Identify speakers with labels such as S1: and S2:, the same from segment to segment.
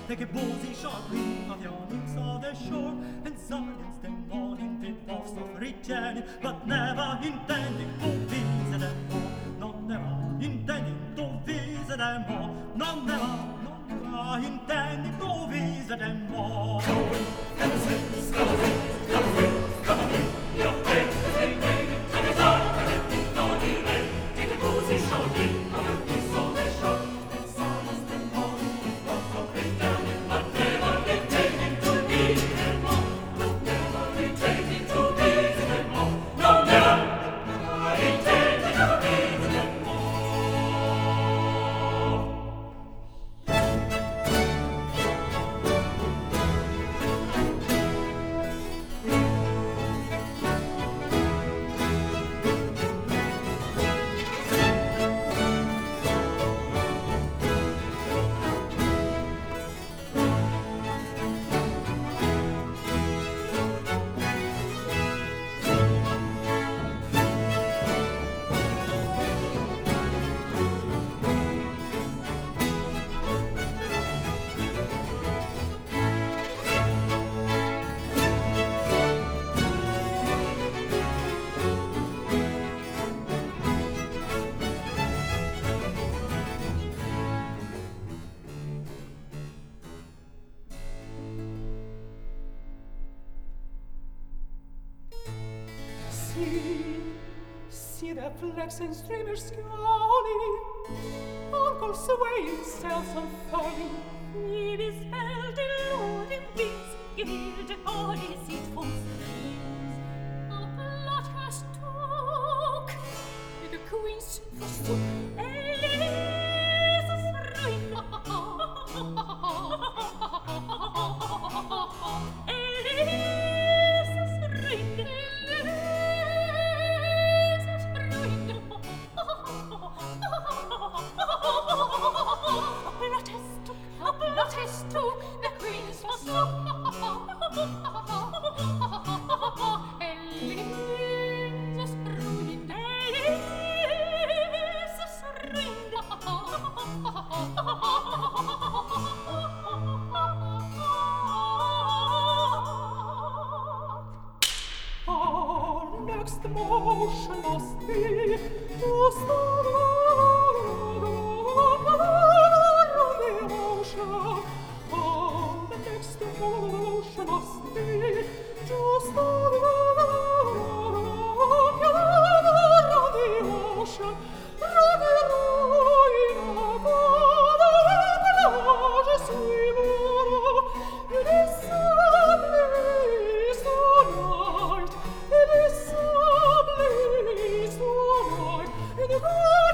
S1: take a boozy short leave of your nymphs of the shore, and silence them all in the thoughts of returning, but never intending to visit them more, not never intending to visit them more, not never intending to visit them more.
S2: See the flecks and streamers scowling, Uncle swaying, sails unfurling.
S3: Wie bis fällt die Lut im Wind, gewählte Holy sieht vom Seas. A plot has took, the queen's forsook, Elisa's ring. Elisa's ring. A plot has took, the queen's forsook. Elisa's ruined. Elisa's ruined.
S2: Our next motion must be to start on the ocean. Our next motion must be to start on the ocean. Run the ruin of all the plages we were. It is so bliss tonight. It is so bliss tonight. In the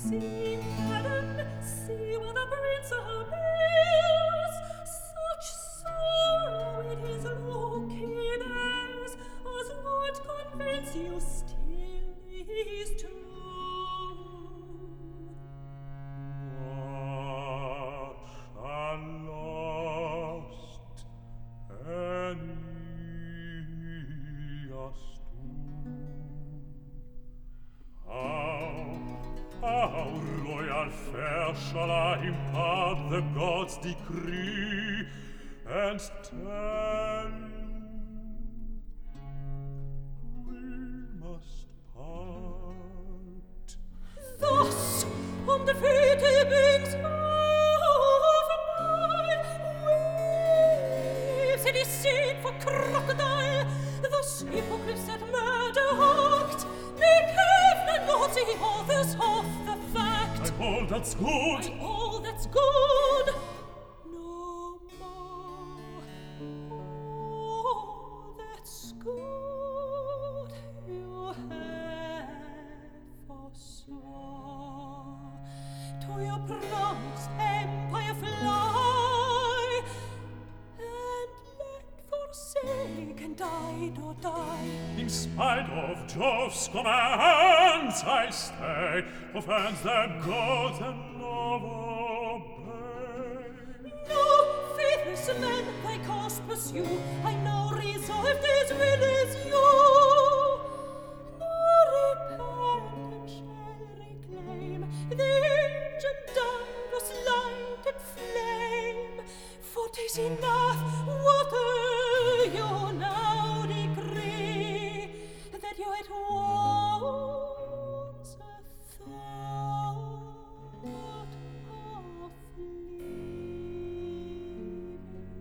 S3: see, madam, see what the prince bears. Such sorrow in his look he bears, as would convince you still he's true.
S2: What shall lost Aeneas do? How royal fair shall I impart the gods' decree and tell you we must part?
S3: Thus, on the fated wings of night, waves it is seen for crocodile. Thus hypocrites that murder act, make heaven not the authors of the fact.
S2: And all that's good,
S3: And all that's good, no more. All that's good you have forsworn. To your promised empire fly, and let forsaken die nor die.
S2: in spite of Jove's commands, I stay, of hands that gods and love obey.
S3: No faithless men thy cause pursue, I now resolved his will is you. No repentant shall reclaim the ancient Didos lighted flame, for 'tis enough what you now decree, that you at once a thought of leaving.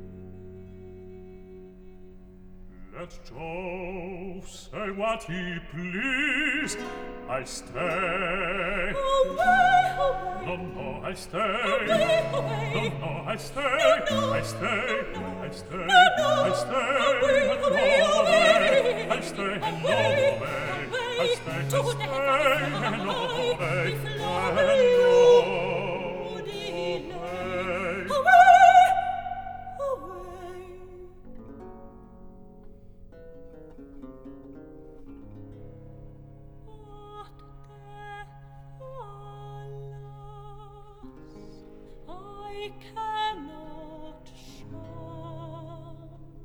S2: Let Jove say what he please, I stay.
S3: Away, away,
S2: No, no, I stay.
S3: away, away.
S2: No, no, I stay.
S3: No, no.
S2: I stay.
S3: No,
S2: I stay.
S3: no, no.
S2: I stay.
S3: Away,
S2: And
S3: away,
S2: no
S3: away.
S2: I stay and no
S3: Away,
S2: away.
S3: away.
S2: I stay, I
S3: To
S2: stay
S3: the
S2: and no
S3: fly.
S2: away.
S3: We
S2: And
S3: fly.
S2: no
S3: Delay.
S2: away.
S3: Away, away. What death, alas, I cannot shun.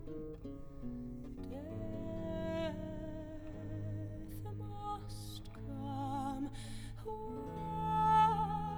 S3: Death must come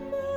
S1: the